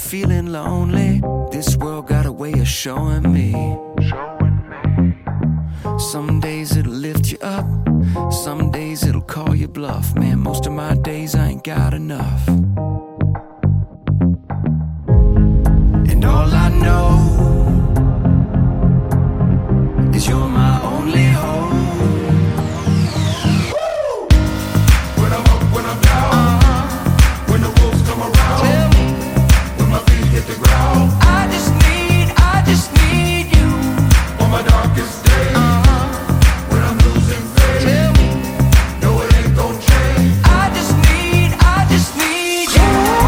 feeling lonely, this world got a way of showing me. Some days it'll lift you up, some days it'll call you bluff. Man, most of my days I ain't got enough. And all I know is you're my only hope. When I'm up, when I'm down, when the wolves come around, when my feet hit the ground, I just need you on my darkest day, when I'm losing faith, no it ain't gon' change. I just need you.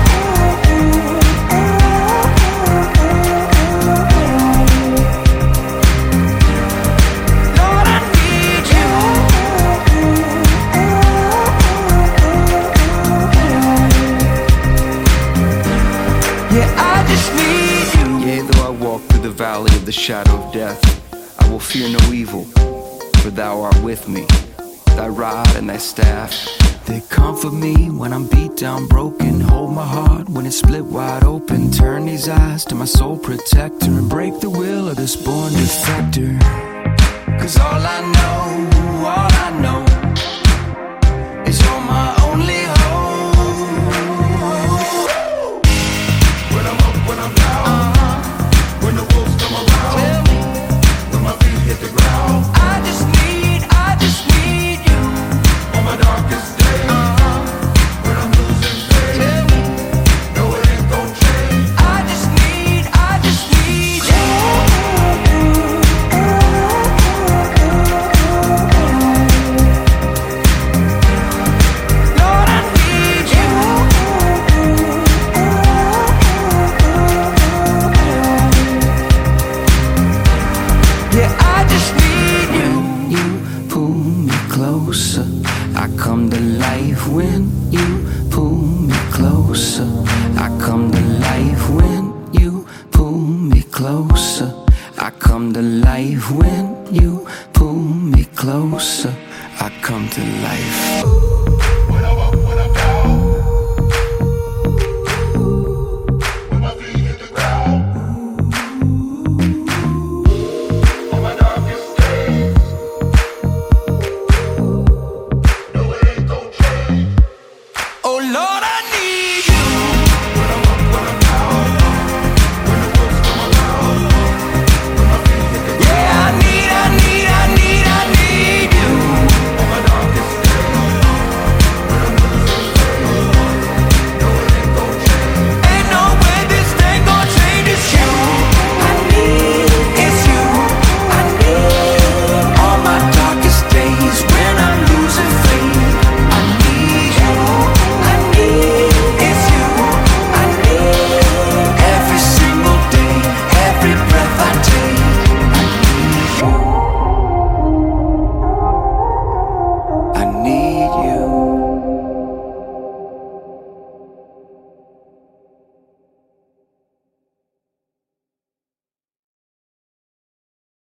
Lord, I need you. Yeah, I just need you. Yea, though I walk through the valley of the shadow of death, I will fear no evil, for thou art with me. Thy rod and thy staff, they comfort me when I'm beat down, broken. Hold my heart when it's split wide open. Turn these eyes to my soul protector and break the will of this born defector. Cause all I know is you're my only hope. When I'm up, when I'm down, when the wolves come around, when my feet hit the ground, I just need you. on my darkest day, when I'm losing faith, no it ain't gon' change. I just need you. Lord, I need you. Yeah, I just need you. When you pull me closer, I come to life. When you pull me closer, I come to life. When you pull me closer, I come to life. When you pull me closer, I come to life.